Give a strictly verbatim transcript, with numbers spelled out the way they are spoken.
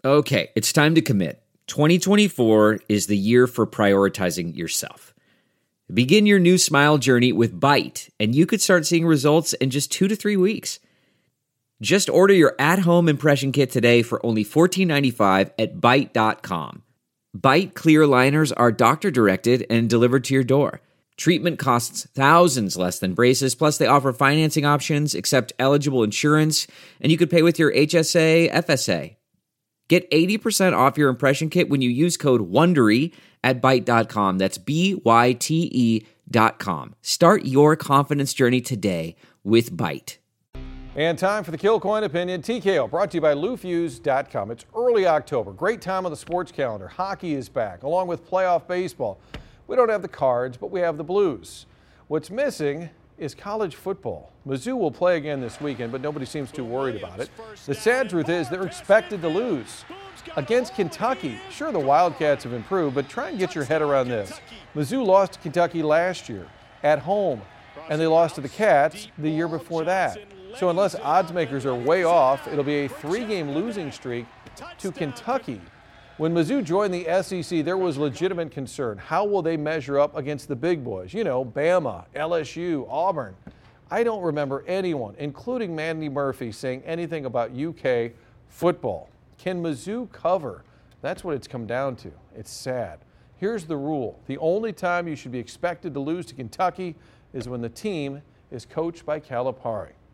Okay, it's time to commit. twenty twenty-four is the year for prioritizing yourself. Begin your new smile journey with Byte, and you could start seeing results in just two to three weeks. Just order your at-home impression kit today for only fourteen ninety-five at byte dot com. Byte clear aligners are doctor-directed and delivered to your door. Treatment costs thousands less than braces, plus they offer financing options, accept eligible insurance, and you could pay with your H S A, F S A. Get eighty percent off your impression kit when you use code WONDERY at byte dot com. That's B Y T E dot com. Start your confidence journey today with Byte. And time for the Kilcoyne Opinion. T K O brought to you by Lou Fuse dot com. It's early October. Great time on the sports calendar. Hockey is back, along with playoff baseball. We don't have the Cards, but we have the Blues. What's missing is college football. Mizzou will play again this weekend, but nobody seems too worried about it. The sad truth is they're expected to lose. Against Kentucky, sure, the Wildcats have improved, but try and get your head around this. Mizzou lost to Kentucky last year at home, and they lost to the Cats the year before that. So unless odds makers are way off, it'll be a three-game losing streak to Kentucky. When Mizzou joined the S E C, there was legitimate concern. How will they measure up against the big boys? You know, Bama, L S U, Auburn. I don't remember anyone, including Mandy Murphy, saying anything about U K football. Can Mizzou cover? That's what it's come down to. It's sad. Here's the rule. The only time you should be expected to lose to Kentucky is when the team is coached by Calipari.